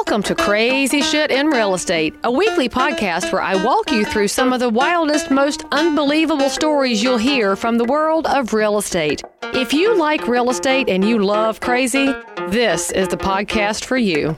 Welcome to Crazy Shit in Real Estate, a weekly podcast where I walk you through some of the wildest, most unbelievable stories you'll hear from the world of real estate. If you like real estate and you love crazy, this is the podcast for you.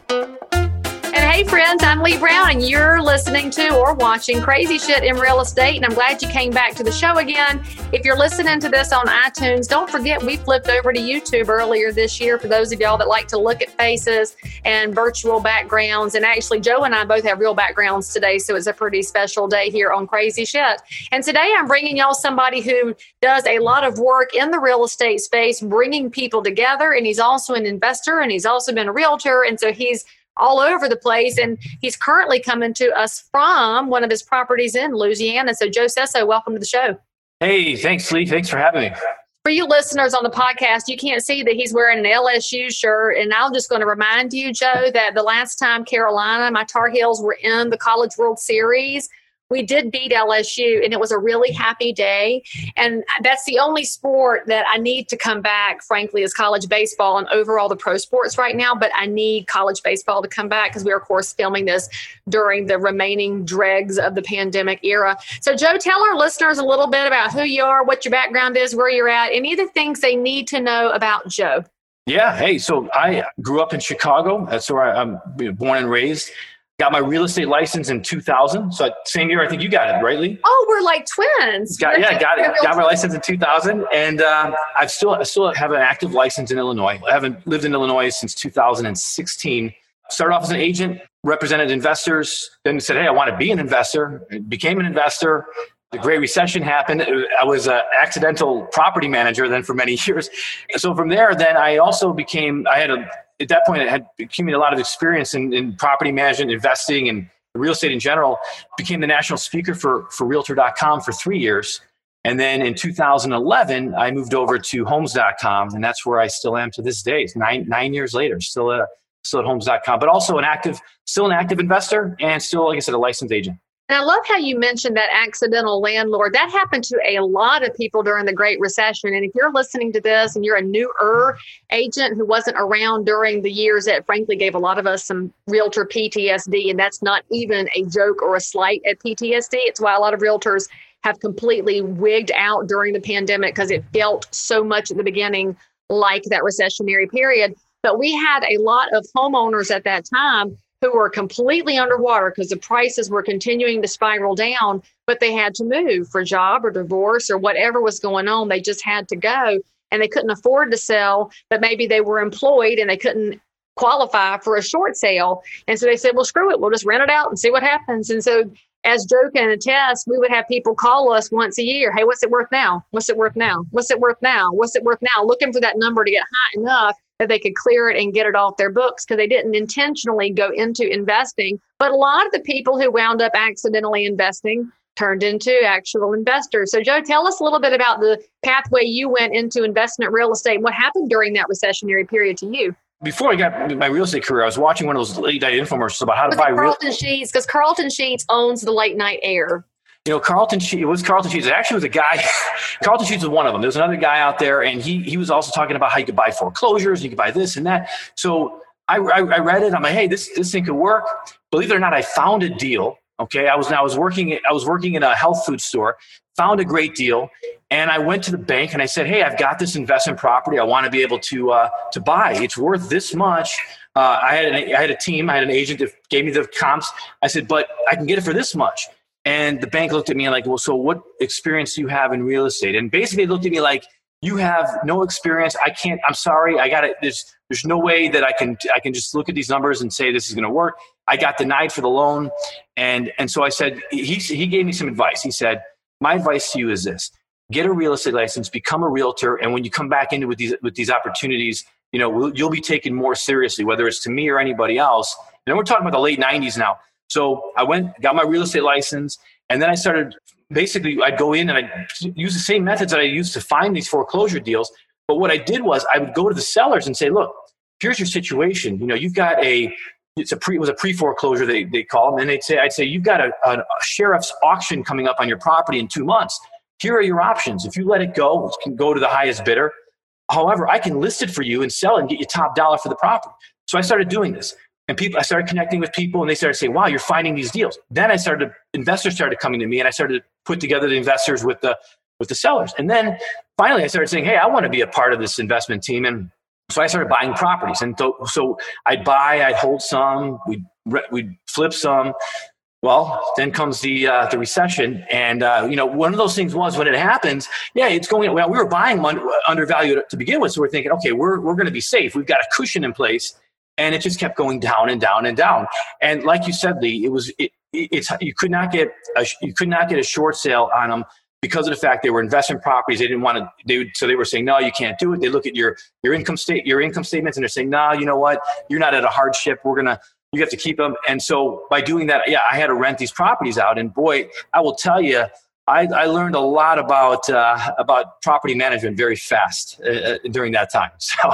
And hey friends, I'm Lee Brown and you're listening to or watching Crazy Shit in Real Estate, and I'm glad you came back to the show again. If you're listening to this on iTunes, don't forget we flipped over to YouTube earlier this year for those of y'all that like to look at faces and virtual backgrounds. And actually, Joe and I both have real backgrounds today, so it's a pretty special day here on Crazy Shit. And today I'm bringing y'all somebody who does a lot of work in the real estate space, bringing people together, and he's also an investor and he's also been a realtor, and so he's all over the place. And he's currently coming to us from one of his properties in Louisiana. So Joe Cesso, welcome to the show. Hey, thanks, Lee. Thanks for having me. For you listeners on the podcast, you can't see that he's wearing an LSU shirt. And I'm just going to remind you, Joe, that the last time Carolina, my Tar Heels, were in the College World Series, we did beat LSU, and it was a really happy day. And that's the only sport that I need to come back, frankly, is college baseball and overall the pro sports right now. But I need college baseball to come back because we're, of course, filming this during the remaining dregs of the pandemic era. So, Joe, tell our listeners a little bit about who you are, what your background is, where you're at, any of the things they need to know about Joe. Yeah. Hey, so I grew up in Chicago. That's where I'm born and raised. Got my real estate license in 2000. So same year, I think you got it, right, Lee? Oh, we're like twins. Got it. Got my license in 2000. And I still have an active license in Illinois. I haven't lived in Illinois since 2016. Started off as an agent, represented investors, then said, hey, I want to be an investor. Became an investor. The Great Recession happened. I was an accidental property manager then for many years. So from there, then I also at that point, I had accumulated a lot of experience in property management, investing, and real estate in general. Became the national speaker for Realtor.com for 3 years. And then in 2011, I moved over to Homes.com, and that's where I still am to this day. It's nine years later, still at Homes.com, but also still an active investor, and still, like I said, a licensed agent. And I love how you mentioned that accidental landlord. That happened to a lot of people during the Great Recession. And if you're listening to this and you're a newer agent who wasn't around during the years that frankly gave a lot of us some realtor PTSD, and that's not even a joke or a slight at PTSD. It's why a lot of realtors have completely wigged out during the pandemic because it felt so much at the beginning like that recessionary period. But we had a lot of homeowners at that time who were completely underwater because the prices were continuing to spiral down, but they had to move for job or divorce or whatever was going on. They just had to go, and they couldn't afford to sell, but maybe they were employed and they couldn't qualify for a short sale. And so they said, well, screw it. We'll just rent it out and see what happens. And so as Joe can attest, we would have people call us once a year. Hey, what's it worth now? What's it worth now? What's it worth now? What's it worth now? Looking for that number to get high enough that they could clear it and get it off their books because they didn't intentionally go into investing. But a lot of the people who wound up accidentally investing turned into actual investors. So Joe, tell us a little bit about the pathway you went into investment real estate. What happened during that recessionary period to you? Before I got my real estate career, I was watching one of those late night infomercials about how to buy Carlton Sheets, because Carlton Sheets owns the late night air. You know, Carlton Sheets. It actually was a guy. Carlton Sheets was one of them. There was another guy out there, and he was also talking about how you could buy foreclosures, you could buy this and that. So I read it. I'm like, hey, this thing could work. Believe it or not, I found a deal. Okay, I was working in a health food store. Found a great deal, and I went to the bank and I said, hey, I've got this investment property. I want to be able to buy. It's worth this much. I had a team. I had an agent that gave me the comps. I said, but I can get it for this much. And the bank looked at me like, well, so what experience do you have in real estate? And basically looked at me like, you have no experience. I'm sorry. I got it. There's no way that I can just look at these numbers and say this is going to work. I got denied for the loan. And so I said, he gave me some advice. He said, my advice to you is this: get a real estate license, become a realtor. And when you come back into with these opportunities, you'll be taken more seriously, whether it's to me or anybody else. And we're talking about the late 90s now. So I got my real estate license, and then I started, basically I'd go in and I'd use the same methods that I used to find these foreclosure deals. But what I did was I would go to the sellers and say, look, here's your situation. You've got it was a pre-foreclosure, they call them. And I'd say, you've got a sheriff's auction coming up on your property in 2 months. Here are your options. If you let it go, it can go to the highest bidder. However, I can list it for you and sell it and get you top dollar for the property. So I started doing this. And I started connecting with people, and they started saying, wow, you're finding these deals. Then investors started coming to me, and I started to put together the investors with the sellers. And then finally I started saying, hey, I want to be a part of this investment team. And so I started buying properties. And so I'd hold some, we'd flip some. Well, then comes the recession. And, one of those things was when it happens, it's going, well, we were buying undervalued to begin with. So we're thinking, okay, we're going to be safe. We've got a cushion in place. And it just kept going down and down and down. And like you said, Lee, you could not get a short sale on them because of the fact they were investment properties. They didn't want to. So they were saying, no, you can't do it. They look at your income statements, and they're saying, no, you know what? You're not at a hardship. You have to keep them. And so by doing that, I had to rent these properties out. And boy, I will tell you, I learned a lot about property management very fast during that time. So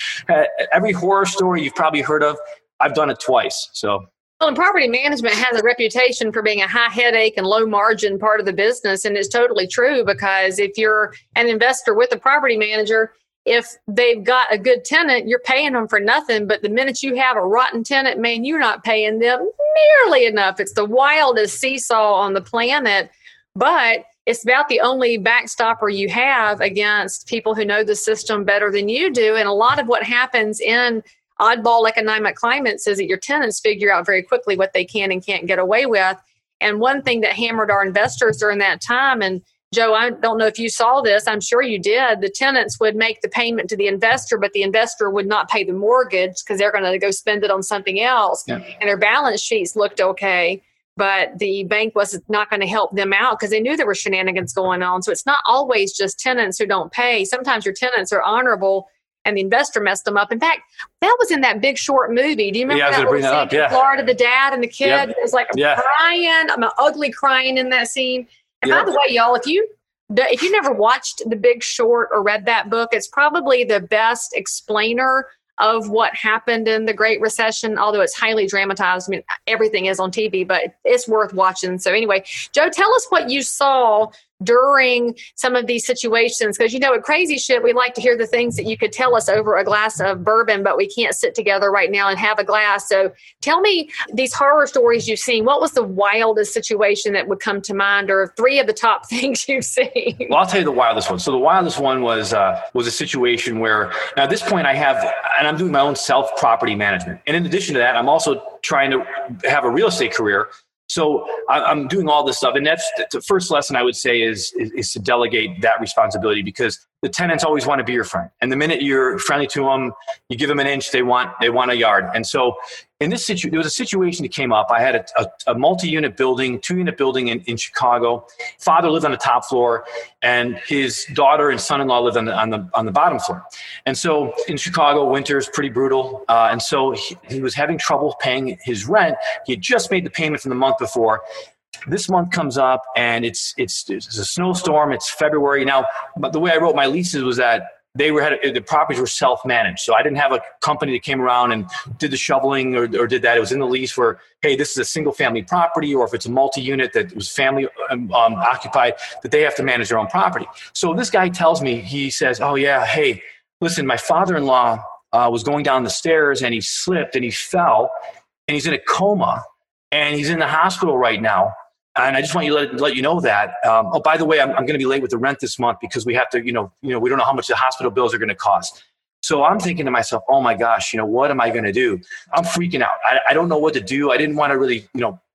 every horror story you've probably heard of, I've done it twice. So. Well, and property management has a reputation for being a high headache and low margin part of the business. And it's totally true, because if you're an investor with a property manager, if they've got a good tenant, you're paying them for nothing. But the minute you have a rotten tenant, man, you're not paying them nearly enough. It's the wildest seesaw on the planet. But it's about the only backstopper you have against people who know the system better than you do. And a lot of what happens in oddball economic climates is that your tenants figure out very quickly what they can and can't get away with. And one thing that hammered our investors during that time, and Joe, I don't know if you saw this, I'm sure you did, the tenants would make the payment to the investor, but the investor would not pay the mortgage because they're going to go spend it on something else. Yeah. And their balance sheets looked okay, but the bank was not going to help them out because they knew there were shenanigans going on. So it's not always just tenants who don't pay. Sometimes your tenants are honorable and the investor messed them up. In fact, that was in that Big Short movie. Do you remember that little scene in Florida, the dad and the kid? Yep. It was like crying. I'm ugly crying in that scene. And by the way, y'all, if you never watched The Big Short or read that book, it's probably the best explainer of what happened in the Great Recession, although it's highly dramatized. I mean, everything is on TV, but it's worth watching. So anyway, Joe, tell us what you saw during some of these situations, because at Crazy Shit, we like to hear the things that you could tell us over a glass of bourbon, but we can't sit together right now and have a glass. So tell me these horror stories you've seen. What was the wildest situation that would come to mind, or three of the top things you've seen? Well, I'll tell you the wildest one. So the wildest one was a situation where, now at this point I'm doing my own self-property management. And in addition to that, I'm also trying to have a real estate career. So I'm doing all this stuff. And that's the first lesson I would say is to delegate that responsibility, because the tenants always want to be your friend. And the minute you're friendly to them, you give them an inch, they want a yard. And so in this situation, there was a situation that came up. I had a multi-unit building, 2-unit building in Chicago. Father lived on the top floor, and his daughter and son-in-law lived on the bottom floor. And so in Chicago, winter is pretty brutal. And so he was having trouble paying his rent. He had just made the payment from the month before. This month comes up, and it's a snowstorm. It's February now. But the way I wrote my leases was that the properties were self-managed. So I didn't have a company that came around and did the shoveling or did that. It was in the lease where, hey, this is a single family property, or if it's a multi-unit that was family occupied, that they have to manage their own property. So this guy tells me, he says, oh yeah, hey, listen, my father-in-law was going down the stairs and he slipped and he fell and he's in a coma and he's in the hospital right now. And I just want you to let you know that. Oh, by the way, I'm going to be late with the rent this month because we have to, we don't know how much the hospital bills are going to cost. So I'm thinking to myself, oh my gosh, what am I going to do? I'm freaking out. I don't know what to do. I didn't want to really,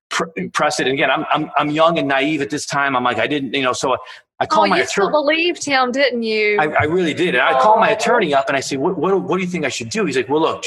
press it. And again, I'm young and naive at this time. I'm like, I didn't, so I called my attorney. You still believed him, didn't you? I really did. And I called my attorney up and I said, what do you think I should do? He's like, well, look,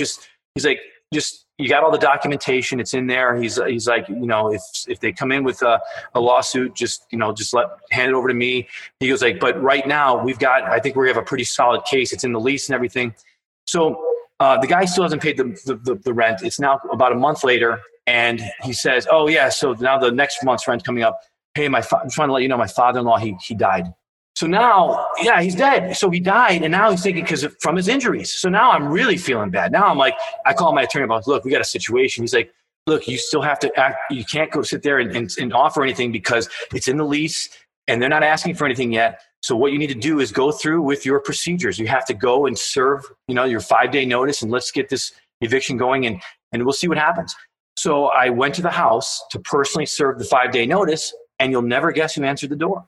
you got all the documentation. It's in there. He's like, if they come in with a lawsuit, just hand it over to me. He goes like, but right now I think we have a pretty solid case. It's in the lease and everything. So the guy still hasn't paid the rent. It's now about a month later. And he says, oh yeah. So now the next month's rent coming up. Hey, I'm trying to let you know, my father-in-law, he died. So now, he's dead. So he died, and now he's thinking from his injuries. So now I'm really feeling bad. Now I'm like, I call my attorney about, look, we got a situation. He's like, look, you still have to act. You can't go sit there and offer anything because it's in the lease, and they're not asking for anything yet. So what you need to do is go through with your procedures. You have to go and serve, your 5-day notice, and let's get this eviction going. And and we'll see what happens. So I went to the house to personally serve the 5-day notice, and you'll never guess who answered the door.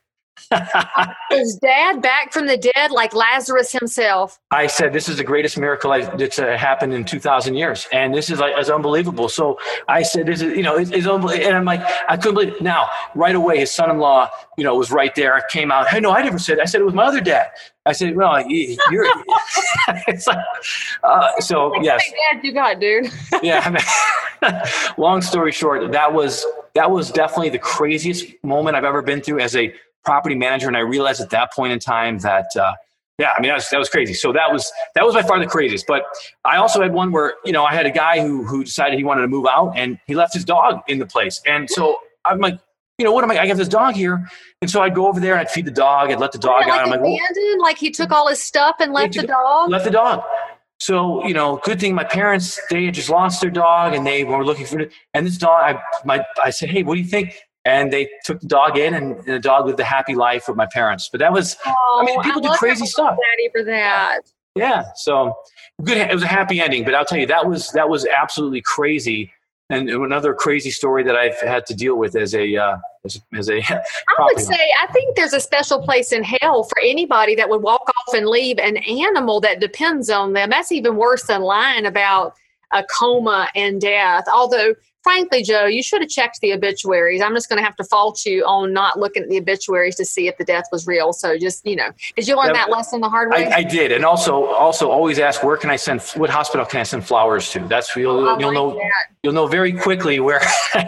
Is Dad back from the dead like Lazarus himself? I said, this is the greatest miracle that's happened in 2,000 years. And this is it's unbelievable. So I said, this is, it's unbelievable. And I'm like, I couldn't believe it. Now, right away, his son-in-law, was right there, came out. Hey, no, I never said, I said it was my other dad. I said, well, you're, it's like, so yes. Dad, you got, dude. Yeah. I mean, long story short, that was definitely the craziest moment I've ever been through as a property manager. And I realized at that point in time that, that was crazy. So that was by far the craziest. But I also had one where, I had a guy who decided he wanted to move out, and he left his dog in the place. And so I'm like, what am I got this dog here. And so I'd go over there and I'd feed the dog. I'd let the dog out. I'm like, abandoned? Like he took all his stuff and left the dog? Left the dog. So, good thing my parents, they had just lost their dog and they were looking for it. And this dog, I said, hey, what do you think? And they took the dog in, and the dog lived a happy life with my parents. But that was, people do crazy stuff. Daddy for that. Yeah. So good. It was a happy ending, but I'll tell you, that was absolutely crazy. And another crazy story that I've had to deal with as a I would say, I think there's a special place in hell for anybody that would walk off and leave an animal that depends on them. That's even worse than lying about a coma and death. Although, frankly, Joe, you should have checked the obituaries. I'm just going to have to fault you on not looking at the obituaries to see if the death was real. So just, did you learn that lesson the hard way? I did. And also always ask, what hospital can I send flowers to? That's you'll know very quickly where,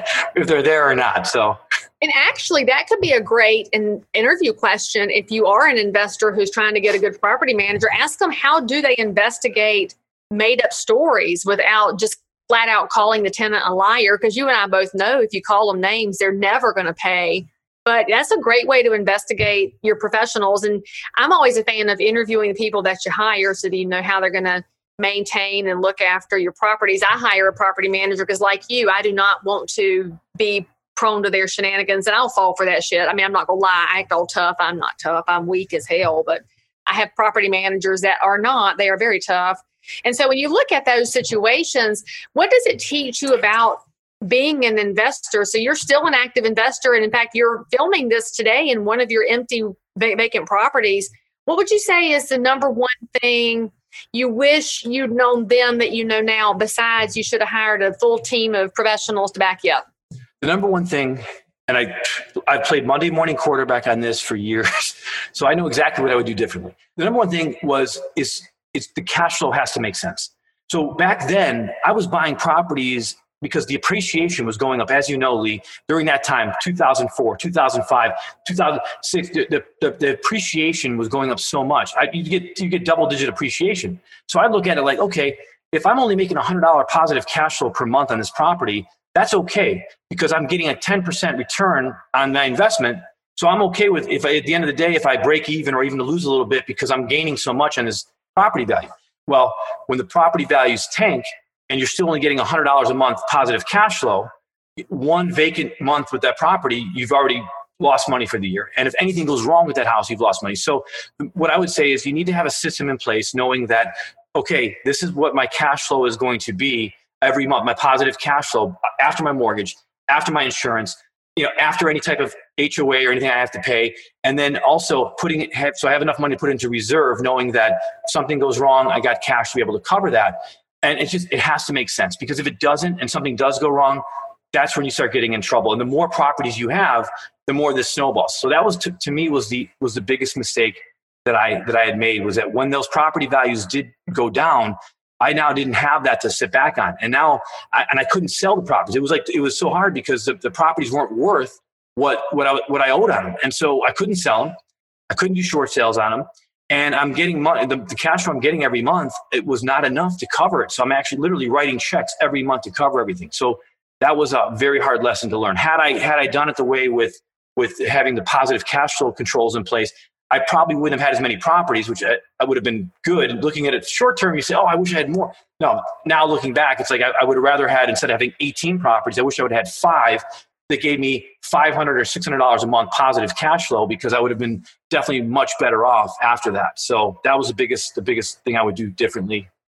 if they're there or not. So. And actually, that could be a great interview question. If you are an investor who's trying to get a good property manager, ask them, how do they investigate made up stories without just flat out calling the tenant a liar? Because you and I both know if you call them names, they're never going to pay. But that's a great way to investigate your professionals. And I'm always a fan of interviewing the people that you hire so that you know how they're going to maintain and look after your properties. I hire a property manager because, like you, I do not want to be prone to their shenanigans, and I'll fall for that shit. I mean, I'm not going to lie. I act all tough. I'm not tough. I'm weak as hell. But I have property managers that are not. They are very tough. And so when you look at those situations, what does it teach you about being an investor? So you're still an active investor. And in fact, you're filming this today in one of your empty vacant properties. What would you say is the number one thing you wish you'd known then that you know now, besides you should have hired a full team of professionals to back you up? The number one thing, and I've played Monday morning quarterback on this for years, so I know exactly what I would do differently. The number one thing is the cash flow has to make sense. So back then, I was buying properties because the appreciation was going up, as you know, Lee, during that time, 2004, 2005, 2006, the appreciation was going up so much. You get double-digit appreciation. So I look at it like, okay, if I'm only making $100 positive cash flow per month on this property, that's okay because I'm getting a 10% return on my investment. So I'm okay with if at the end of the day, if I break even or even lose a little bit because I'm gaining so much on this property value. Well, when the property values tank and you're still only getting $100 a month positive cash flow, one vacant month with that property, you've already lost money for the year. And if anything goes wrong with that house, you've lost money. So what I would say is you need to have a system in place knowing that, okay, this is what my cash flow is going to be every month, my positive cash flow after my mortgage, after my insurance, after any type of HOA or anything I have to pay. And then also so I have enough money to put into reserve, knowing that if something goes wrong, I got cash to be able to cover that. And it has to make sense, because if it doesn't and something does go wrong, that's when you start getting in trouble. And the more properties you have, the more this snowballs. So that was to me was the biggest mistake that I had made, was that when those property values did go down, I now didn't have that to sit back on. And now, I couldn't sell the properties. It was so hard because the properties weren't worth what I owed on them. And so I couldn't sell them. I couldn't do short sales on them. And I'm getting money, the cash flow I'm getting every month, it was not enough to cover it. So I'm actually literally writing checks every month to cover everything. So that was a very hard lesson to learn. Had I done it the way with having the positive cash flow controls in place, I probably wouldn't have had as many properties, which I would have been good. Looking at it short term, you say, oh, I wish I had more. No, now looking back, it's like I would have rather had, instead of having 18 properties, I wish I would have had 5 that gave me $500 or $600 a month positive cash flow, because I would have been definitely much better off after that. So that was the biggest thing I would do differently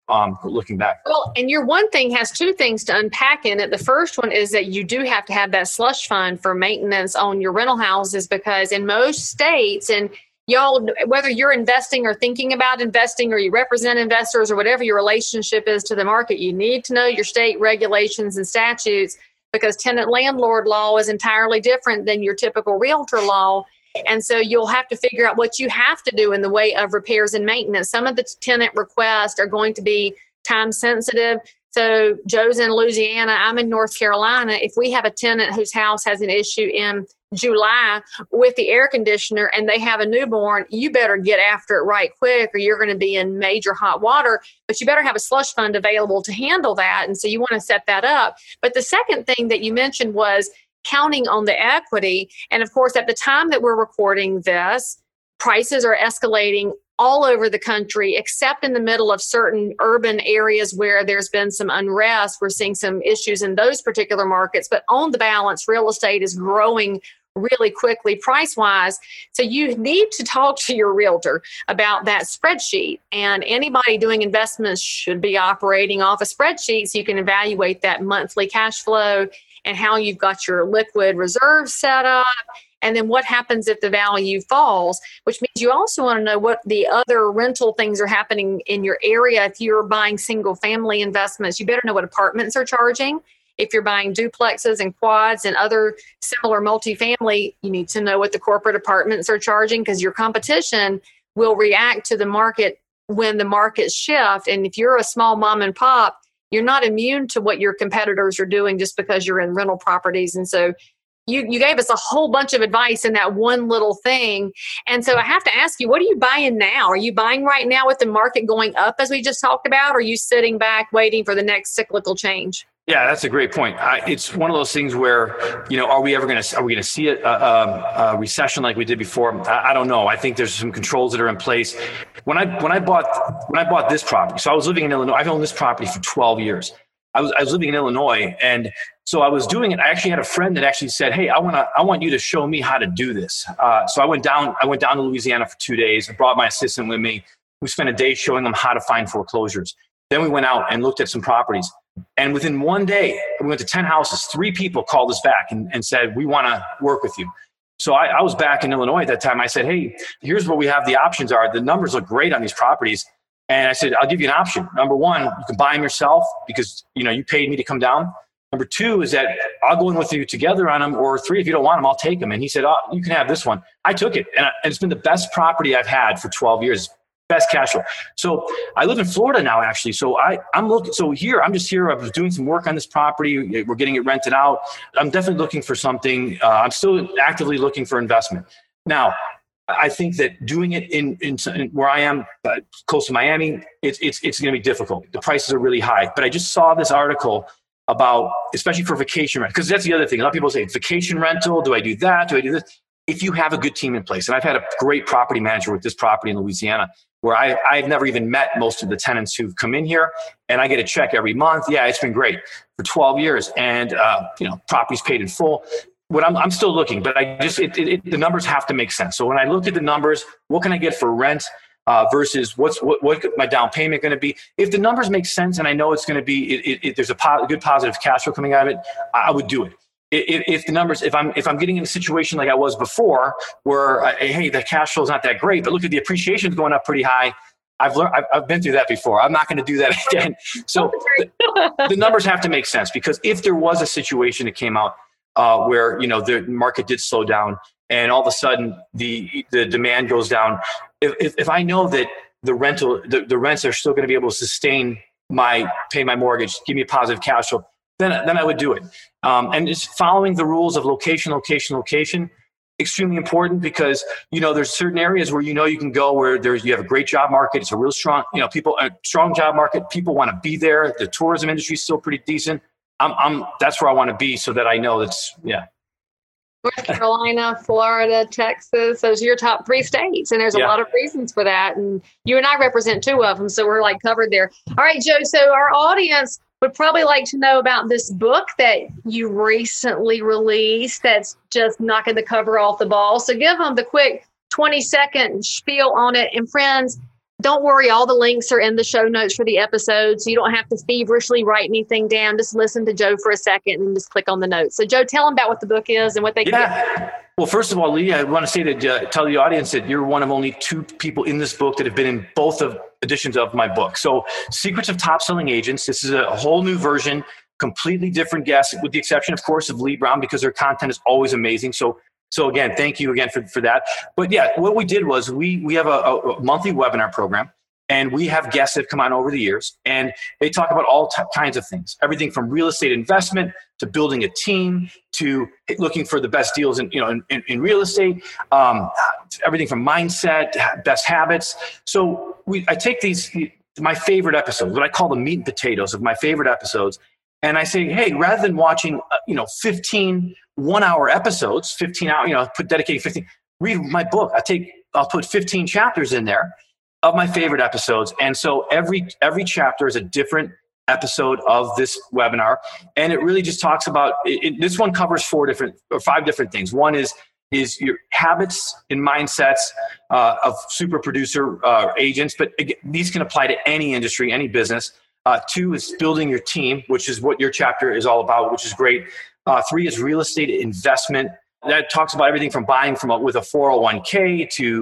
looking back. Well, and your one thing has two things to unpack in it. The first one is that you do have to have that slush fund for maintenance on your rental houses, because in most states, and y'all, whether you're investing or thinking about investing, or you represent investors, or whatever your relationship is to the market, you need to know your state regulations and statutes, because tenant landlord law is entirely different than your typical realtor law. And so you'll have to figure out what you have to do in the way of repairs and maintenance. Some of the tenant requests are going to be time sensitive. So Joe's in Louisiana, I'm in North Carolina. If we have a tenant whose house has an issue in July with the air conditioner and they have a newborn, you better get after it right quick, or you're going to be in major hot water. But you better have a slush fund available to handle that. And so you want to set that up. But the second thing that you mentioned was counting on the equity. And of course, at the time that we're recording this, prices are escalating all over the country, except in the middle of certain urban areas where there's been some unrest. We're seeing some issues in those particular markets. But on the balance, real estate is growing really quickly price-wise. So you need to talk to your realtor about that spreadsheet. And anybody doing investments should be operating off a spreadsheet so you can evaluate that monthly cash flow and how you've got your liquid reserves set up. And then what happens if the value falls, which means you also want to know what the other rental things are happening in your area. If you're buying single family investments, you better know what apartments are charging. If you're buying duplexes and quads and other similar multifamily, you need to know what the corporate apartments are charging, because your competition will react to the market when the markets shift. And if you're a small mom and pop, you're not immune to what your competitors are doing just because you're in rental properties. And so you gave us a whole bunch of advice in that one little thing. And so I have to ask you, what are you buying now? Are you buying right now with the market going up, as we just talked about? Or are you sitting back waiting for the next cyclical change? Yeah, that's a great point. It's one of those things where, are we going to see a recession like we did before? I don't know. I think there's some controls that are in place. When I bought this property, so I was living in Illinois. I've owned this property for 12 years. I was living in Illinois, and so I was doing it. I actually had a friend that actually said, "Hey, I want you to show me how to do this." So I went down to Louisiana for 2 days. I brought my assistant with me. We spent a day showing them how to find foreclosures. Then we went out and looked at some properties. And within 1 day, we went to 10 houses. 3 people called us back and said, "We want to work with you." So I was back in Illinois at that time. I said, "Hey, here's what we have. The options are. The numbers look great on these properties." And I said, "I'll give you an option. Number one, you can buy them yourself because you paid me to come down. Number two is that I'll go in with you together on them. Or 3, if you don't want them, I'll take them." And he said, "Oh, you can have this one." I took it, and it's been the best property I've had for 12 years. Best cash flow. So I live in Florida now, actually. So I'm looking. So here, I'm just here. I was doing some work on this property. We're getting it rented out. I'm definitely looking for something. I'm still actively looking for investment. Now, I think that doing it in where I am, close to Miami, it's going to be difficult. The prices are really high. But I just saw this article about, especially for vacation rental, because that's the other thing. A lot of people say, vacation rental, do I do that? Do I do this? If you have a good team in place, and I've had a great property manager with this property in Louisiana, where I've never even met most of the tenants who've come in here, and I get a check every month. Yeah, it's been great for 12 years, and property's paid in full. What I'm still looking, but the numbers have to make sense. So when I look at the numbers, what can I get for rent versus what my down payment going to be? If the numbers make sense, and I know it's going to be, there's a good positive cash flow coming out of it, I would do it. If the numbers, if I'm getting in a situation like I was before, where hey, the cash flow is not that great, but look at the appreciation going up pretty high. I've been through that before. I'm not going to do that again. So the numbers have to make sense, because if there was a situation that came out where the market did slow down, and all of a sudden the demand goes down, if I know that the rents are still going to be able to pay my mortgage, give me a positive cash flow, then I would do it. And just following the rules of location, extremely important, because there's certain areas where you can go where you have a great job market. It's a real strong, a strong job market. People want to be there. The tourism industry is still pretty decent. That's where I want to be, so that I know North Carolina, Florida, Texas, those are your top 3 states. And there's a lot of reasons for that. And you and I represent 2 of them. So we're covered there. All right, Joe. So our audience would probably like to know about this book that you recently released that's just knocking the cover off the ball. So give them the quick 20-second spiel on it. And friends, Don't worry, all the links are in the show notes for the episode, so you don't have to feverishly write anything down. Just listen to Joe for a second and just click on the notes. So, Joe, tell them about what the book is and what they can get. Well, first of all, Lee, I want to say tell the audience that you're one of only 2 people in this book that have been in both of editions of my book. So, Secrets of Top Selling Agents. This is a whole new version, completely different guests, with the exception, of course, of Lee Brown, because their content is always amazing. So again, thank you again for that. But yeah, what we did was we have a monthly webinar program, and we have guests that have come on over the years, and they talk about all kinds of things, everything from real estate investment to building a team to looking for the best deals in real estate, everything from mindset, best habits. So I take my favorite episodes, what I call the meat and potatoes of my favorite episodes, and I say, hey, rather than watching 15 1-hour episodes, 15 hours, dedicating 15, read my book. I'll put 15 chapters in there of my favorite episodes. And so every chapter is a different episode of this webinar. And it really just talks about, this one covers 5 different things. One is your habits and mindsets of super producer agents, but again, these can apply to any industry, any business. 2 is building your team, which is what your chapter is all about, which is great. 3 is real estate investment. That talks about everything from buying with a 401k to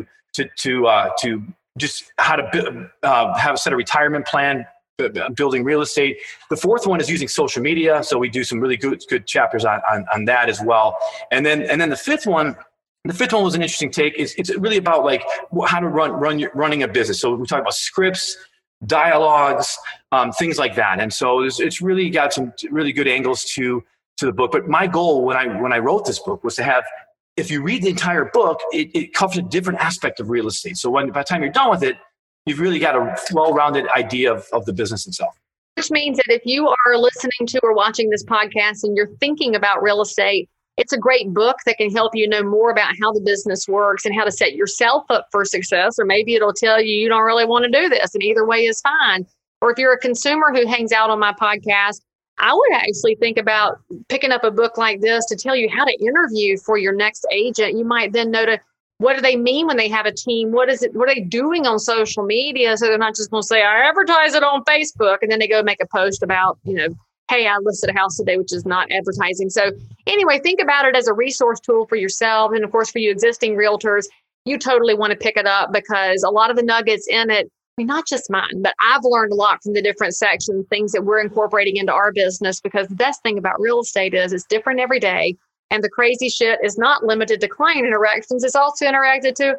just how to have a set of retirement plan, building real estate. The 4th one is using social media. So we do some really good chapters on that as well. And then the 5th one was an interesting take. It's really about like how to running a business. So we talk about scripts, dialogues, things like that. And so it's really got some really good angles to the book. But my goal when I wrote this book was to have, if you read the entire book, it covers a different aspect of real estate. So by the time you're done with it, you've really got a well-rounded idea of the business itself. Which means that if you are listening to or watching this podcast and you're thinking about real estate, it's a great book that can help you know more about how the business works and how to set yourself up for success. Or maybe it'll tell you don't really want to do this, and either way is fine. Or if you're a consumer who hangs out on my podcast, I would actually think about picking up a book like this to tell you how to interview for your next agent. You might then know what do they mean when they have a team? What are they doing on social media? So they're not just going to say, I advertise it on Facebook, and then they go make a post about, hey, I listed a house today, which is not advertising. So anyway, think about it as a resource tool for yourself. And of course, for you existing realtors, you totally want to pick it up, because a lot of the nuggets in it, not just mine, but I've learned a lot from the different sections, things that we're incorporating into our business, because the best thing about real estate is it's different every day. And the crazy shit is not limited to client interactions. It's also interacted to,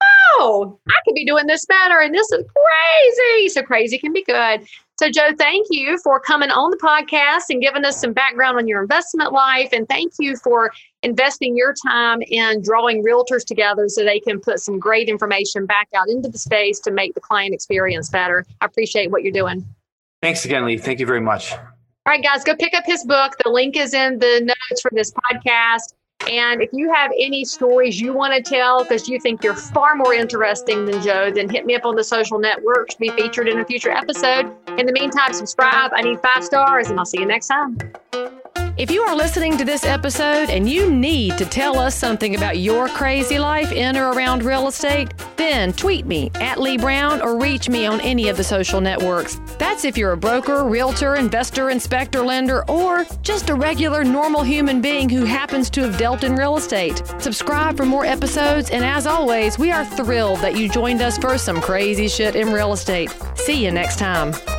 I could be doing this better, and this is crazy. So crazy can be good. So Joe, thank you for coming on the podcast and giving us some background on your investment life. And thank you for investing your time in drawing realtors together so they can put some great information back out into the space to make the client experience better. I appreciate what you're doing. Thanks again, Lee. Thank you very much. All right, guys, go pick up his book. The link is in the notes for this podcast. And if you have any stories you want to tell because you think you're far more interesting than Joe, then hit me up on the social networks to be featured in a future episode. In the meantime, subscribe. I need 5 stars, and I'll see you next time. If you are listening to this episode and you need to tell us something about your crazy life in or around real estate, then tweet me at Lee Brown or reach me on any of the social networks. That's if you're a broker, realtor, investor, inspector, lender, or just a regular normal human being who happens to have dealt in real estate. Subscribe for more episodes, and as always, we are thrilled that you joined us for some crazy shit in real estate. See you next time.